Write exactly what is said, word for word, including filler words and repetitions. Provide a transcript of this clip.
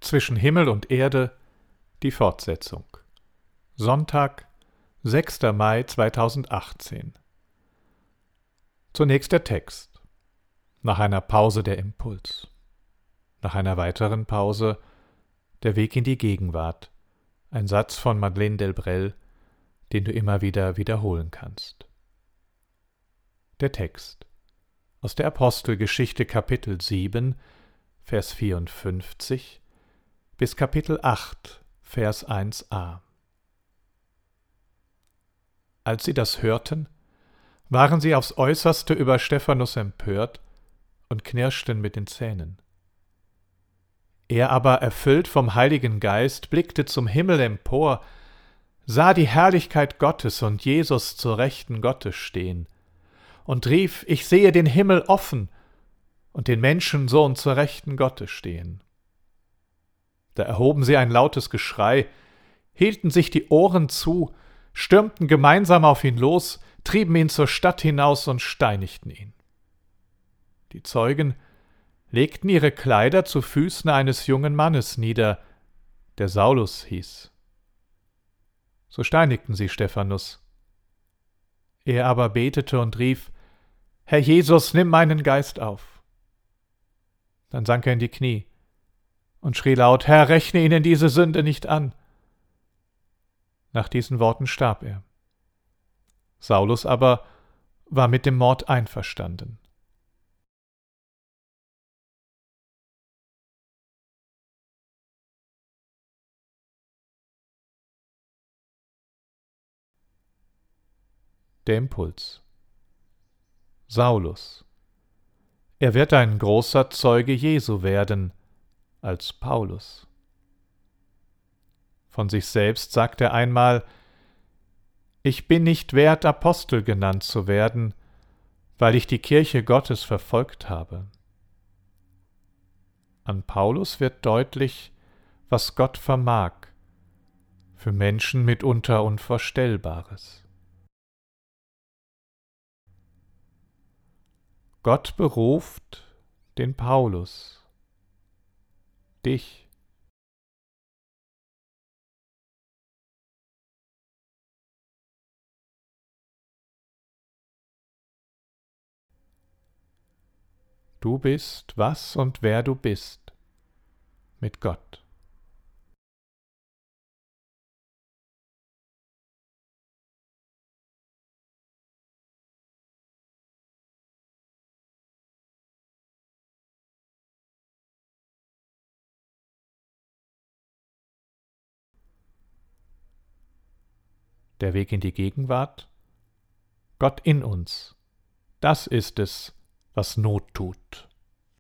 Zwischen Himmel und Erde, die Fortsetzung. Sonntag, sechster Mai zweitausendachtzehn. Zunächst der Text. Nach einer Pause der Impuls. Nach einer weiteren Pause der Weg in die Gegenwart. Ein Satz von Madeleine Delbrel, den du immer wieder wiederholen kannst. Der Text. Aus der Apostelgeschichte Kapitel sieben, Vers vierundfünfzig bis Kapitel acht, Vers eins a. Als sie das hörten, waren sie aufs Äußerste über Stephanus empört und knirschten mit den Zähnen. Er aber, erfüllt vom Heiligen Geist, blickte zum Himmel empor, sah die Herrlichkeit Gottes und Jesus zur Rechten Gottes stehen, und rief: Ich sehe den Himmel offen und den Menschensohn zur Rechten Gottes stehen. Da erhoben sie ein lautes Geschrei, hielten sich die Ohren zu, stürmten gemeinsam auf ihn los, trieben ihn zur Stadt hinaus und steinigten ihn. Die Zeugen legten ihre Kleider zu Füßen eines jungen Mannes nieder, der Saulus hieß. So steinigten sie Stephanus. Er aber betete und rief: Herr Jesus, nimm meinen Geist auf. Dann sank er in die Knie und schrie laut: Herr, rechne ihnen diese Sünde nicht an. Nach diesen Worten starb er. Saulus aber war mit dem Mord einverstanden. Der Impuls. Saulus. Er wird ein großer Zeuge Jesu werden, als Paulus. Von sich selbst sagt er einmal: Ich bin nicht wert, Apostel genannt zu werden, weil ich die Kirche Gottes verfolgt habe. An Paulus wird deutlich, was Gott vermag, für Menschen mitunter Unvorstellbares. Gott beruft den Paulus, dich. Du bist, was und wer du bist, mit Gott. Der Weg in die Gegenwart? Gott in uns. Das ist es, was Not tut.